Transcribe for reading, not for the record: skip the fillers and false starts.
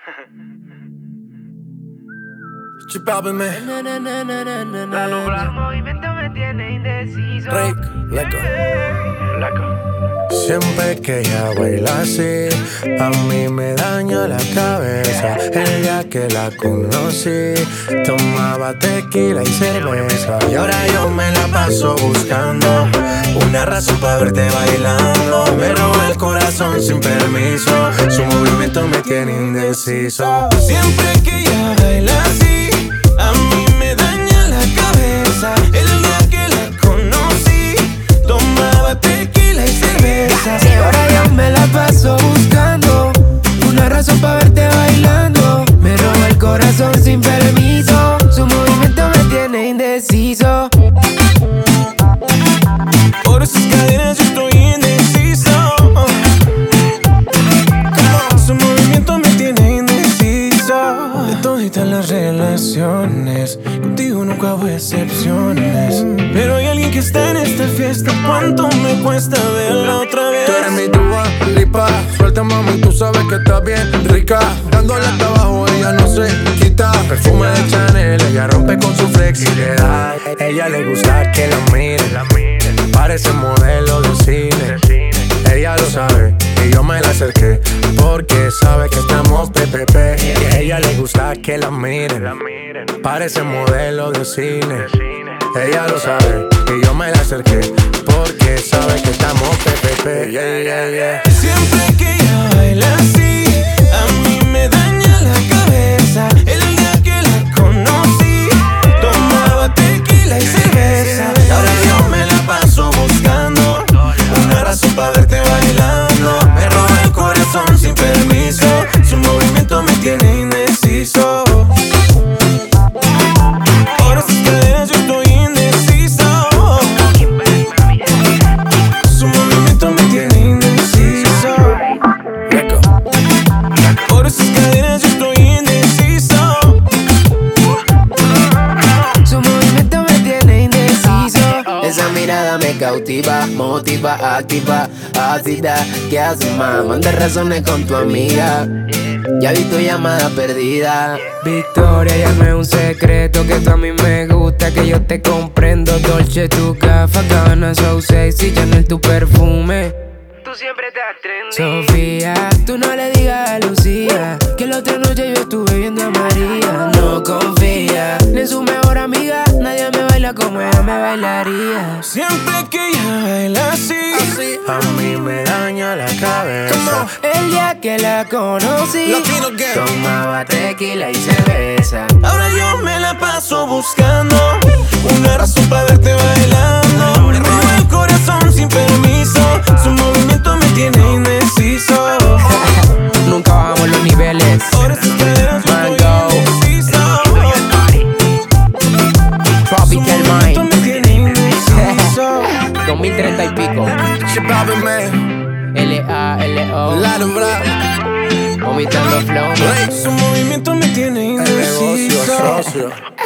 Chipápeme. La locura del movimiento me tiene indeciso. Rick, leco. Siempre que ella baila así, a mí me daña la cabeza. El día que la conocí, tomaba tequila y cerveza. Y ahora yo me la paso buscando una razón para verte bailando. Me roba el corazón sin permiso, su movimiento me tiene indeciso. Siempre que ella baila así, a mí me daña la cabeza. El día que la conocí, tomaba tequila y cerveza. Y ahora yo me la paso buscando una razón para verte bailando. Me roba el corazón sin permiso, su movimiento me tiene indeciso. Por esas cadenas yo estoy indeciso. Su movimiento me tiene indeciso. De toditas las relaciones, contigo nunca hago excepciones. Pero hay alguien que está en esta fiesta. ¿Cuánto me cuesta verla otra vez? Tú eres mi Dua Lipa. Suelta, mami, tú sabes que estás bien rica. Dándole hasta abajo, ella no se quita. Perfume de Chanel, ella rompe con su flexibilidad. Ella le gusta que la miren. Parece modelo de cine. Ella lo sabe y yo me la acerqué porque sabe que estamos PPP. Y a ella le gusta que la miren. Parece modelo de cine. Ella lo sabe y yo me la acerqué porque sabe que estamos PPP. Siempre que ella baila así, a mí me daña la cabeza. El día que la conocí, tomaba tequila y cerveza. Ahora yo me la paso buscando una razón para verte bailando. Me roba el corazón sin permiso, su movimiento me tiene indeciso. Por esas cadenas yo estoy indeciso. Su movimiento me tiene indeciso. Por esas cadenas yo estoy indeciso. Su movimiento me tiene indeciso. Esa mirada me cautiva, motiva, activa, ácida. ¿Qué haces, ma? Manda razones con tu amiga. Ya vi tu llamada perdida. Victoria, ya no es un secreto que tú a mí me gusta, que yo te comprendo. Dolce, tu gafas, Gabbana, so sexy, Chanel, tu perfume. Tú siempre estás trendy. Sofía, tú no le digas a Lucía que la otra noche yo estuve viendo a María. No confía ni en su mejor amiga, nadie me baila como ella me bailaría. Siempre que ella baila así, a mí me daña la cabeza. El día que la conocí, tomaba tequila y cerveza. Ahora yo me la paso buscando una razón para verte bailando. Me roba el corazón sin permiso, su movimiento me tiene indeciso. Nunca bajamos los niveles. Ahora sus caderas yo estoy Mango, indeciso. Tropical Su movimiento me tiene indeciso. 2030 y pico. Chipápeme, L-A-L-O, Lalo Bra. vomitando flow. Su movimiento me tiene indeciso.